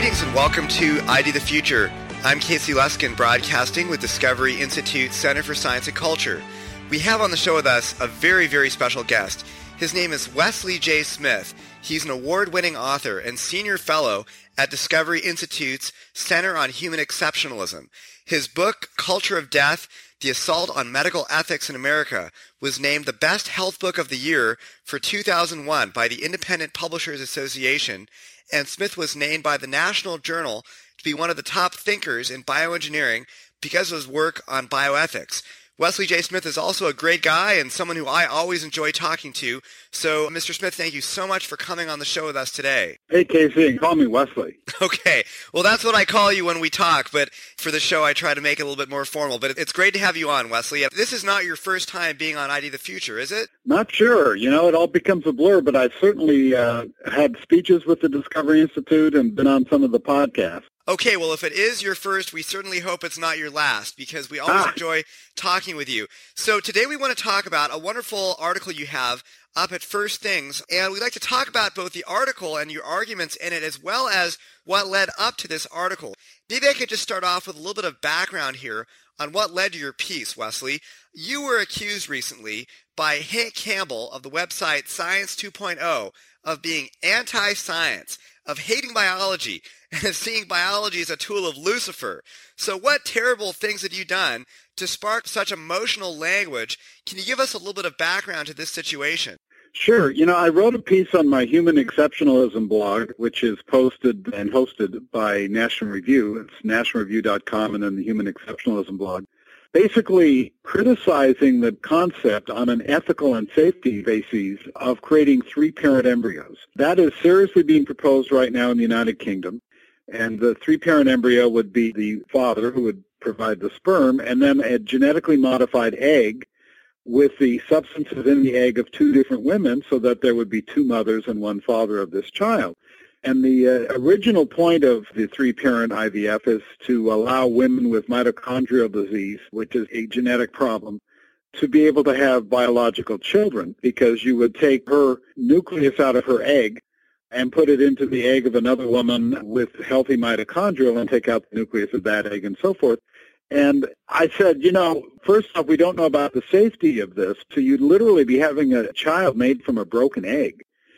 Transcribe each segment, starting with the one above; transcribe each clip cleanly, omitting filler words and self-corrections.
Greetings and welcome to ID the Future. I'm Casey Luskin, broadcasting with Discovery Institute Center for Science and Culture. We have on the show with us a very, very special guest. His name is Wesley J. Smith. He's an award-winning author and senior fellow at Discovery Institute's Center on Human Exceptionalism. His book, Culture of Death, The Assault on Medical Ethics in America, was named the best health book of the year for 2001 by the Independent Publishers Association, and Smith was named by the National Journal to be one of the top thinkers in bioengineering because of his work on bioethics. Wesley J. Smith is also a great guy and someone who I always enjoy talking to. So, Mr. Smith, thank you so much for coming on the show with us today. Hey, Casey, and call me Wesley. Okay. Well, that's what I call you when we talk, but for the show I try to make it a little bit more formal. But it's great to have you on, Wesley. This is not your first time being on ID the Future, is it? Not sure. You know, it all becomes a blur, but I've certainly had speeches with the Discovery Institute and been on some of the podcasts. Okay, well, if it is your first, we certainly hope it's not your last, because we always enjoy talking with you. So today we want to talk about a wonderful article you have up at First Things, and we'd like to talk about both the article and your arguments in it, as well as what led up to this article. Maybe I could just start off with a little bit of background here on what led to your piece, Wesley. You were accused recently by Hank Campbell of the website Science 2.0 of being anti-science, of hating biology, and of seeing biology as a tool of Lucifer. So what terrible things have you done to spark such emotional language? Can you give us a little bit of background to this situation? Sure. You know, I wrote a piece on my Human Exceptionalism blog, which is posted and hosted by National Review. It's nationalreview.com and then the Human Exceptionalism blog, basically criticizing the concept on an ethical and safety basis of creating three-parent embryos. That is seriously being proposed right now in the United Kingdom. And the three-parent embryo would be the father who would provide the sperm, and then a genetically modified egg with the substances in the egg of two different women so that there would be two mothers and one father of this child. And the original point of the three-parent IVF is to allow women with mitochondrial disease, which is a genetic problem, to be able to have biological children, because you would take her nucleus out of her egg and put it into the egg of another woman with healthy mitochondria and take out the nucleus of that egg and so forth. And I said, you know, first off, we don't know about the safety of this, so you'd literally be having a child made from a broken egg.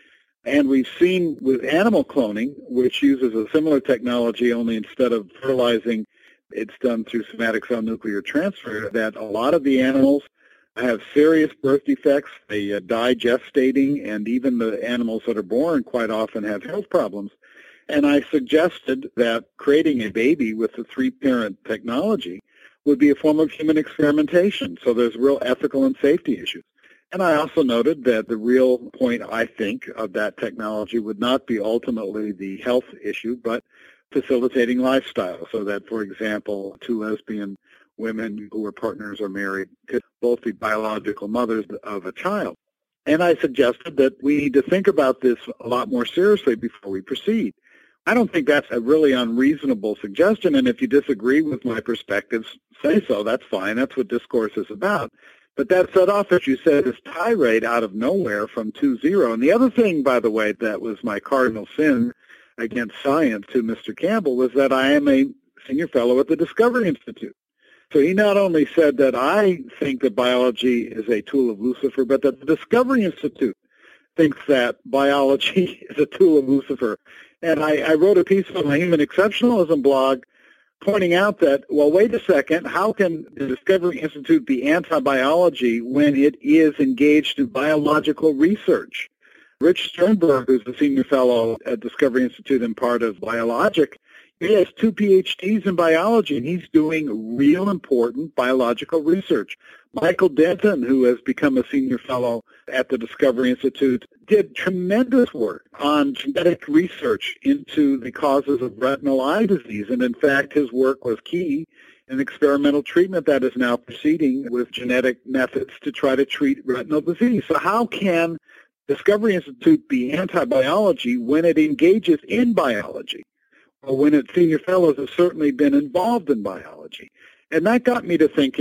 And we've seen with animal cloning, which uses a similar technology, only instead of fertilizing, it's done through somatic cell nuclear transfer, that a lot of the animals have serious birth defects. They die gestating, and even the animals that are born quite often have health problems. And I suggested that creating a baby with the three-parent technology would be a form of human experimentation. So there's real ethical and safety issues. And I also noted that the real point, I think, of that technology would not be ultimately the health issue, but facilitating lifestyle, so that, for example, two lesbian women who are partners or married could both be biological mothers of a child. And I suggested that we need to think about this a lot more seriously before we proceed. I don't think that's a really unreasonable suggestion, and if you disagree with my perspectives, say so. That's fine. That's what discourse is about. But that set off, as you said, this tirade out of nowhere from 2-0. And the other thing, by the way, that was my cardinal sin against science to Mr. Campbell was that I am a senior fellow at the Discovery Institute. So he not only said that I think that biology is a tool of Lucifer, but that the Discovery Institute thinks that biology is a tool of Lucifer. And I wrote a piece on my Human Exceptionalism blog pointing out that, well, wait a second, how can the Discovery Institute be anti-biology when it is engaged in biological research? Rich Sternberg, who's the senior fellow at Discovery Institute and part of Biologic, he has 2 PhDs in biology, and he's doing real important biological research. Michael Denton, who has become a senior fellow at the Discovery Institute, did tremendous work on genetic research into the causes of retinal eye disease, and in fact, his work was key in experimental treatment that is now proceeding with genetic methods to try to treat retinal disease. So how can Discovery Institute be anti-biology when it engages in biology? Or when its senior fellows have certainly been involved in biology. And that got me to thinking,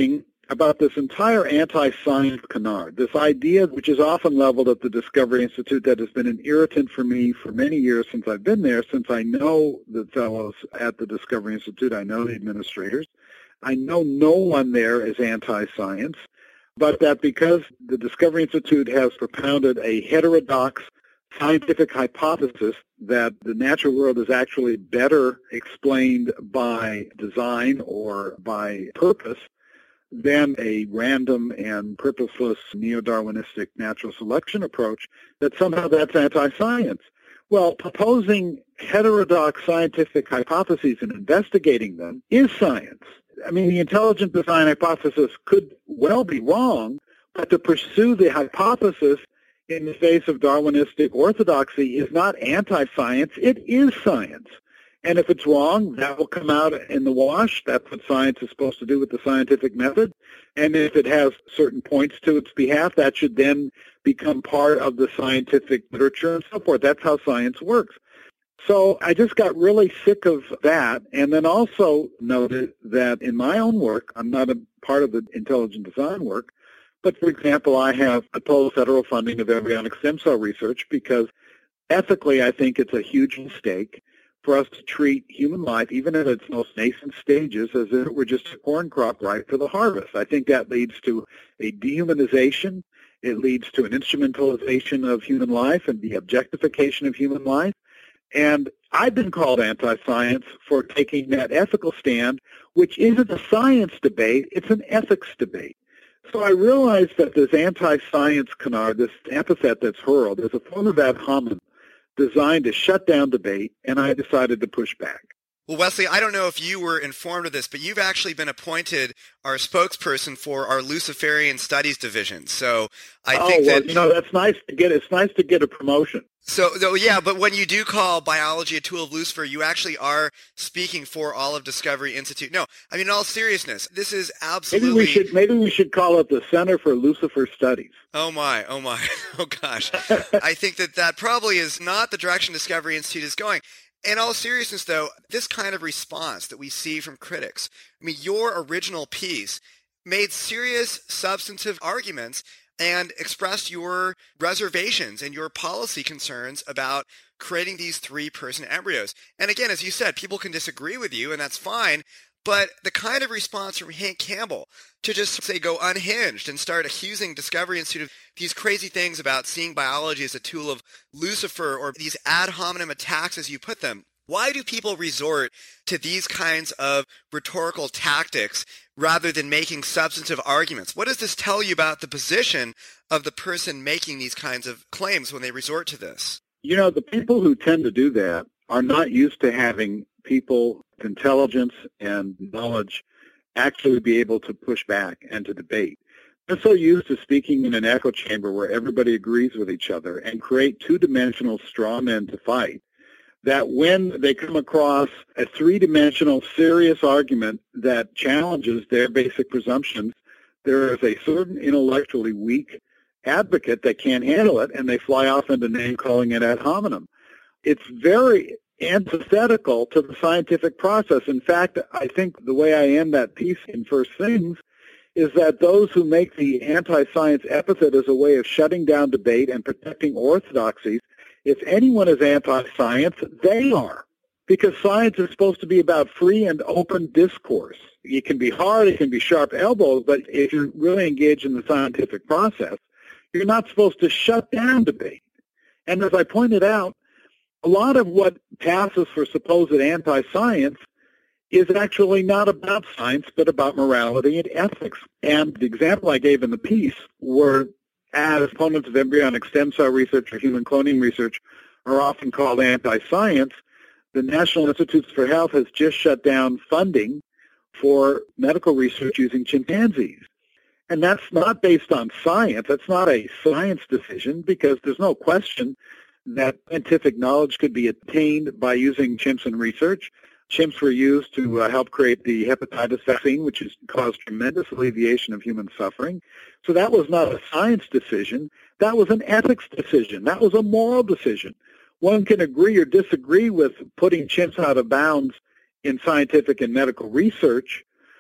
about this entire anti-science canard, this idea which is often leveled at the Discovery Institute that has been an irritant for me for many years since I've been there, since I know the fellows at the Discovery Institute, I know the administrators. I know no one there is anti-science, but that because the Discovery Institute has propounded a heterodox scientific hypothesis that the natural world is actually better explained by design or by purpose than a random and purposeless neo-Darwinistic natural selection approach, that somehow that's anti-science. Well, proposing heterodox scientific hypotheses and investigating them is science. I mean, the intelligent design hypothesis could well be wrong, but to pursue the hypothesis in the face of Darwinistic orthodoxy is not anti-science, it is science. And if it's wrong, that will come out in the wash. That's what science is supposed to do with the scientific method. And if it has certain points to its behalf, that should then become part of the scientific literature and so forth. That's how science works. So I just got really sick of that, and then also noted that in my own work, I'm not a part of the intelligent design work, but for example, I have opposed federal funding of embryonic stem cell research because ethically I think it's a huge mistake for us to treat human life, even at its most nascent stages, as if it were just a corn crop ripe for the harvest. I think that leads to a dehumanization. It leads to an instrumentalization of human life and the objectification of human life. And I've been called anti-science for taking that ethical stand, which isn't a science debate, it's an ethics debate. So I realized that this anti-science canard, this epithet that's hurled, is a form of ad hominem designed to shut down debate, and I decided to push back. Well, Wesley, I don't know if you were informed of this, but you've actually been appointed our spokesperson for our Luciferian Studies Division. So I think that, that's nice to get. It's nice to get a promotion. So yeah, but when you do call biology a tool of Lucifer, you actually are speaking for all of Discovery Institute. No, I mean, in all seriousness, this is absolutely... Maybe we should call it the Center for Lucifer Studies. Oh my, oh gosh. I think that probably is not the direction Discovery Institute is going. In all seriousness, though, this kind of response that we see from critics, I mean, your original piece made serious substantive arguments and expressed your reservations and your policy concerns about creating these 3-person embryos. And again, as you said, people can disagree with you, and that's fine, but the kind of response from Hank Campbell to just, say, go unhinged and start accusing Discovery Institute of these crazy things about seeing biology as a tool of Lucifer or these ad hominem attacks, as you put them, why do people resort to these kinds of rhetorical tactics rather than making substantive arguments? What does this tell you about the position of the person making these kinds of claims when they resort to this? You know, the people who tend to do that are not used to having people with intelligence and knowledge actually be able to push back and to debate. They're so used to speaking in an echo chamber where everybody agrees with each other and create two-dimensional straw men to fight, that when they come across a three-dimensional serious argument that challenges their basic presumptions, there is a certain intellectually weak advocate that can't handle it, and they fly off into name-calling it ad hominem. It's very antithetical to the scientific process. In fact, I think the way I end that piece in First Things is that those who make the anti-science epithet as a way of shutting down debate and protecting orthodoxies, if anyone is anti-science, they are. Because science is supposed to be about free and open discourse. It can be hard, it can be sharp elbows, but if you're really engaged in the scientific process, you're not supposed to shut down debate. And as I pointed out, a lot of what passes for supposed anti-science is actually not about science, but about morality and ethics. And the example I gave in the piece were, as opponents of embryonic stem cell research or human cloning research are often called anti-science, the National Institutes for Health has just shut down funding for medical research using chimpanzees. And that's not based on science. That's not a science decision, because there's no question that scientific knowledge could be attained by using chimps in research. Chimps were used to help create the hepatitis vaccine, which has caused tremendous alleviation of human suffering. So that was not a science decision. That was an ethics decision. That was a moral decision. One can agree or disagree with putting chimps out of bounds in scientific and medical research,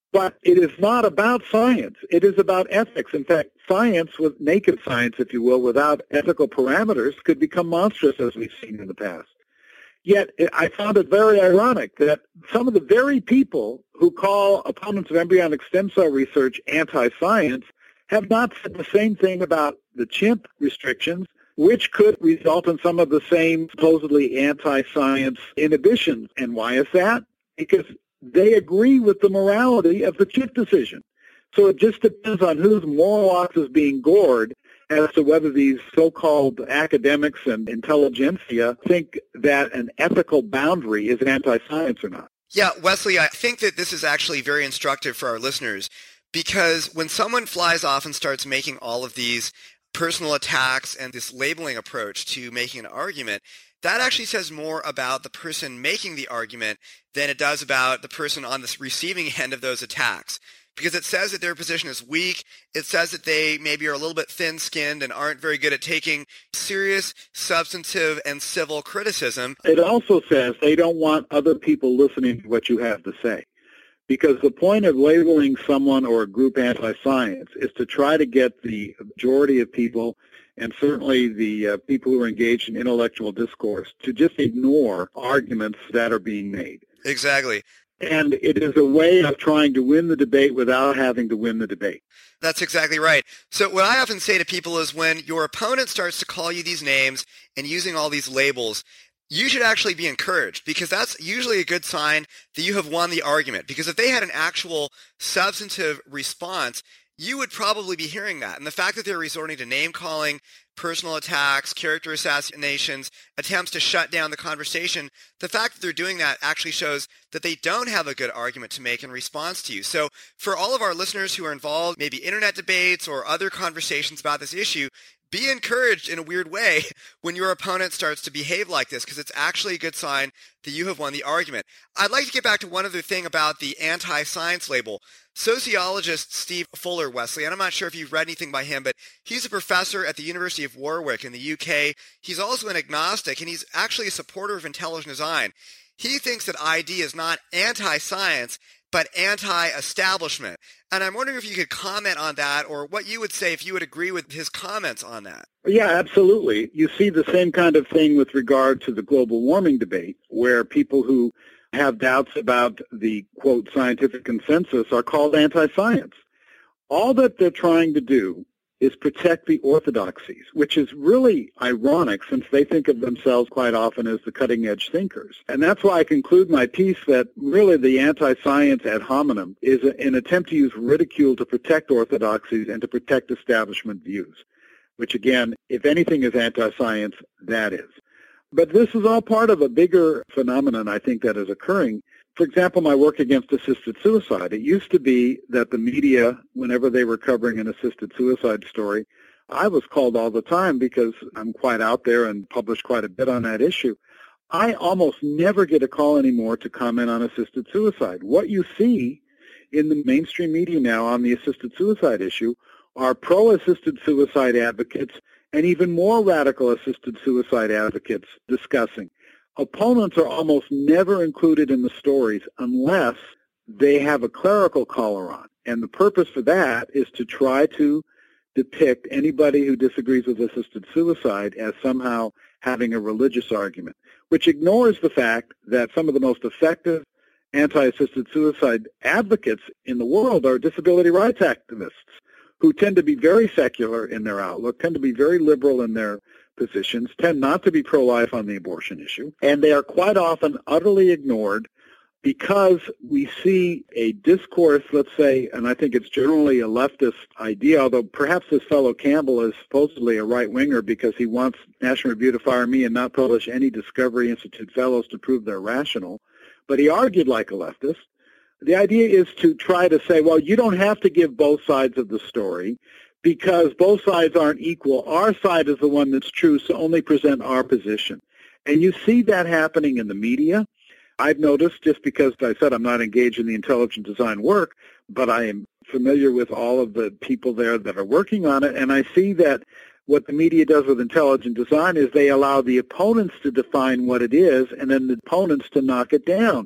But it is not about science. It is about ethics. In fact, science, with naked science, if you will, without ethical parameters, could become monstrous, as we've seen in the past. Yet I found it very ironic that some of the very people who call opponents of embryonic stem cell research anti-science have not said the same thing about the chimp restrictions, which could result in some of the same supposedly anti-science inhibitions. And why is that? Because they agree with the morality of the chimp decision. So it just depends on whose moral ox is being gored as to whether these so-called academics and intelligentsia think that an ethical boundary is anti-science or not. Yeah, Wesley, I think that this is actually very instructive for our listeners, because when someone flies off and starts making all of these personal attacks and this labeling approach to making an argument, that actually says more about the person making the argument than it does about the person on the receiving end of those attacks. Because it says that their position is weak. It says that they maybe are a little bit thin-skinned and aren't very good at taking serious, substantive, and civil criticism. It also says they don't want other people listening to what you have to say. Because the point of labeling someone or a group anti-science is to try to get the majority of people, and certainly the people who are engaged in intellectual discourse, to just ignore arguments that are being made. Exactly. And it is a way of trying to win the debate without having to win the debate. That's exactly right. So what I often say to people is when your opponent starts to call you these names and using all these labels, you should actually be encouraged, because that's usually a good sign that you have won the argument. Because if they had an actual substantive response, you would probably be hearing that. And the fact that they're resorting to name-calling, personal attacks, character assassinations, attempts to shut down the conversation, the fact that they're doing that actually shows that they don't have a good argument to make in response to you. So for all of our listeners who are involved, maybe internet debates or other conversations about this issue, be encouraged in a weird way when your opponent starts to behave like this, because it's actually a good sign that you have won the argument. I'd like to get back to one other thing about the anti-science label. Sociologist Steve Fuller, Wesley, and I'm not sure if you've read anything by him, but he's a professor at the University of Warwick in the UK. He's also an agnostic, and he's actually a supporter of intelligent design. He thinks that ID is not anti-science, but anti-establishment. And I'm wondering if you could comment on that, or what you would say if you would agree with his comments on that. Yeah, absolutely. You see the same kind of thing with regard to the global warming debate, where people who have doubts about the, quote, scientific consensus are called anti-science. All that they're trying to do is protect the orthodoxies, which is really ironic since they think of themselves quite often as the cutting-edge thinkers. And that's why I conclude my piece that really the anti-science ad hominem is an attempt to use ridicule to protect orthodoxies and to protect establishment views, which again, if anything is anti-science, that is. But this is all part of a bigger phenomenon, I think, that is occurring. For example, my work against assisted suicide. It used to be that the media, whenever they were covering an assisted suicide story, I was called all the time because I'm quite out there and publish quite a bit on that issue. I almost never get a call anymore to comment on assisted suicide. What you see in the mainstream media now on the assisted suicide issue are pro-assisted suicide advocates and even more radical assisted suicide advocates discussing. Opponents are almost never included in the stories unless they have a clerical collar on. And the purpose for that is to try to depict anybody who disagrees with assisted suicide as somehow having a religious argument, which ignores the fact that some of the most effective anti-assisted suicide advocates in the world are disability rights activists who tend to be very secular in their outlook, tend to be very liberal in their positions, tend not to be pro-life on the abortion issue, and they are quite often utterly ignored because we see a discourse, let's say, and I think it's generally a leftist idea, although perhaps this fellow Campbell is supposedly a right-winger because he wants National Review to fire me and not publish any Discovery Institute fellows to prove they're rational, but he argued like a leftist. The idea is to try to say, well, you don't have to give both sides of the story because both sides aren't equal. Our side is the one that's true, so only present our position. And you see that happening in the media. I've noticed, just because I said I'm not engaged in the intelligent design work, but I am familiar with all of the people there that are working on it, and I see that what the media does with intelligent design is they allow the opponents to define what it is and then the opponents to knock it down,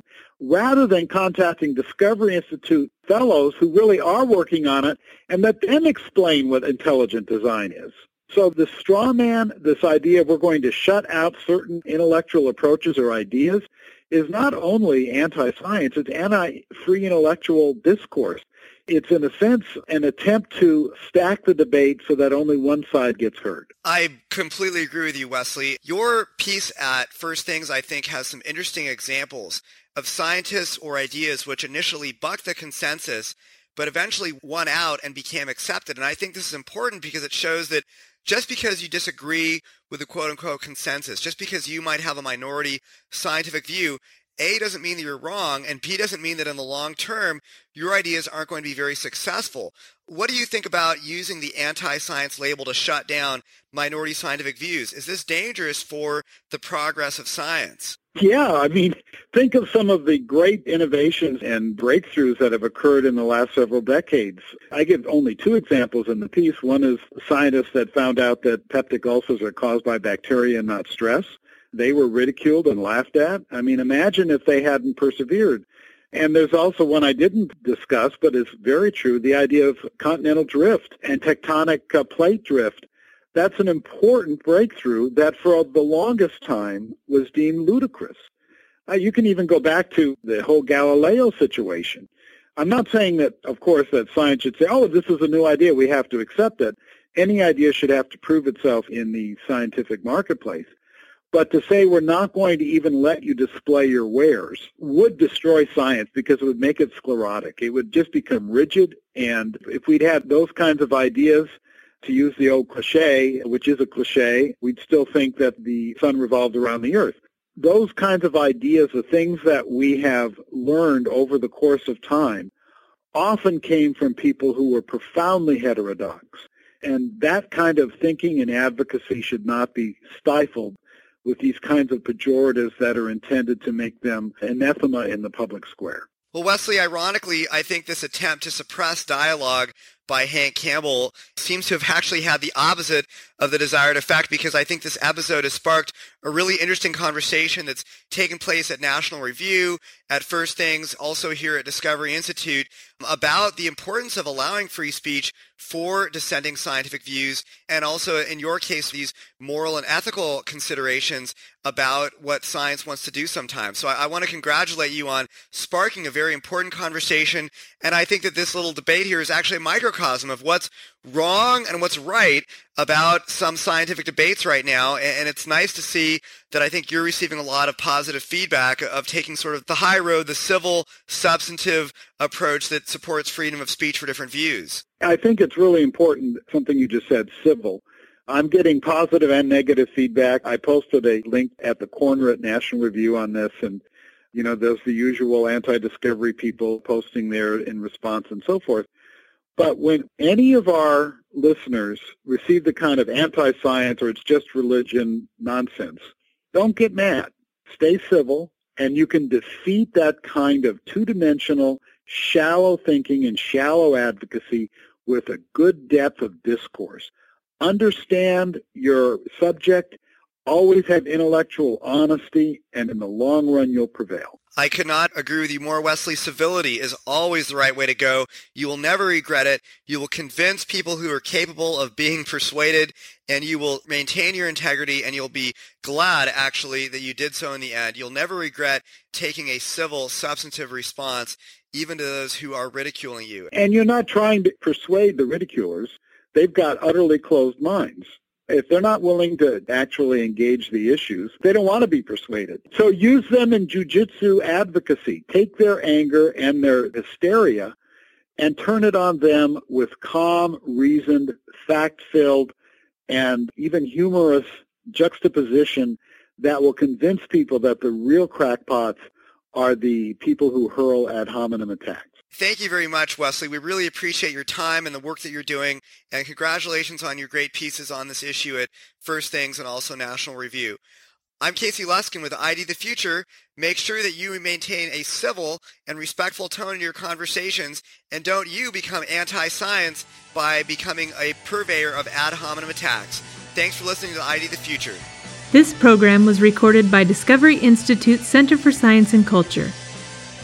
rather than contacting Discovery Institute fellows who really are working on it and let them explain what intelligent design is. So the straw man, this idea of we're going to shut out certain intellectual approaches or ideas, is not only anti-science, it's anti-free intellectual discourse. It's, in a sense, an attempt to stack the debate so that only one side gets heard. I completely agree with you, Wesley. Your piece at First Things, I think, has some interesting examples of scientists or ideas which initially bucked the consensus, but eventually won out and became accepted. And I think this is important because it shows that just because you disagree with the quote-unquote consensus, just because you might have a minority scientific view, A, doesn't mean that you're wrong, and B, doesn't mean that in the long term, your ideas aren't going to be very successful. What do you think about using the anti-science label to shut down minority scientific views? Is this dangerous for the progress of science? Yeah, I mean, think of some of the great innovations and breakthroughs that have occurred in the last several decades. I give only two examples in the piece. One is scientists that found out that peptic ulcers are caused by bacteria and not stress. They were ridiculed and laughed at. I mean, imagine if they hadn't persevered. And there's also one I didn't discuss, but is very true, the idea of continental drift and tectonic plate drift. That's an important breakthrough that for the longest time was deemed ludicrous. You can even go back to the whole Galileo situation. I'm not saying that, of course, that science should say, oh, this is a new idea, we have to accept it. Any idea should have to prove itself in the scientific marketplace. But to say we're not going to even let you display your wares would destroy science because it would make it sclerotic. It would just become rigid. And if we'd had those kinds of ideas, to use the old cliche, which is a cliche, we'd still think that the sun revolved around the earth. Those kinds of ideas, the things that we have learned over the course of time, often came from people who were profoundly heterodox. And that kind of thinking and advocacy should not be stifled with these kinds of pejoratives that are intended to make them anathema in the public square. Well, Wesley, ironically, I think this attempt to suppress dialogue by Hank Campbell seems to have actually had the opposite of the desired effect, because I think this episode has sparked a really interesting conversation that's taken place at National Review, at First Things, also here at Discovery Institute, about the importance of allowing free speech for dissenting scientific views, and also, in your case, these moral and ethical considerations about what science wants to do sometimes. So I want to congratulate you on sparking a very important conversation, and I think that this little debate here is actually a microcosm of what's wrong and what's right about some scientific debates right now, and it's nice to see that I think you're receiving a lot of positive feedback of taking sort of the high road, the civil, substantive approach that supports freedom of speech for different views. I think it's really important, something you just said, civil. I'm getting positive and negative feedback. I posted a link at the corner at National Review on this, and there's the usual anti-discovery people posting there in response and so forth. But when any of our listeners receive the kind of anti-science or it's just religion nonsense, don't get mad. Stay civil, and you can defeat that kind of two-dimensional, shallow thinking and shallow advocacy with a good depth of discourse. Understand your subject, always have intellectual honesty, and in the long run, you'll prevail. I could not agree with you more, Wesley. Civility is always the right way to go. You will never regret it. You will convince people who are capable of being persuaded, and you will maintain your integrity, and you'll be glad, actually, that you did so in the end. You'll never regret taking a civil, substantive response, even to those who are ridiculing you. And you're not trying to persuade the ridiculers. They've got utterly closed minds. If they're not willing to actually engage the issues, they don't want to be persuaded. So use them in jujitsu advocacy. Take their anger and their hysteria and turn it on them with calm, reasoned, fact-filled, and even humorous juxtaposition that will convince people that the real crackpots are the people who hurl ad hominem attacks. Thank you very much, Wesley. We really appreciate your time and the work that you're doing, and congratulations on your great pieces on this issue at First Things and also National Review. I'm Casey Luskin with ID the Future. Make sure that you maintain a civil and respectful tone in your conversations, and don't you become anti-science by becoming a purveyor of ad hominem attacks. Thanks for listening to ID the Future. This program was recorded by Discovery Institute Center for Science and Culture.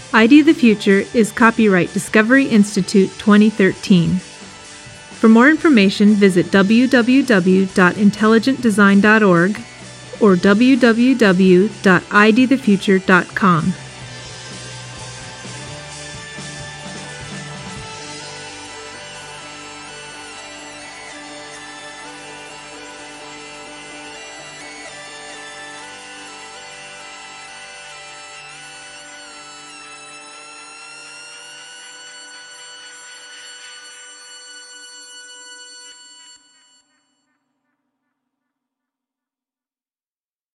ID the Future is copyright Discovery Institute 2013. For more information, visit www.intelligentdesign.org or www.idthefuture.com.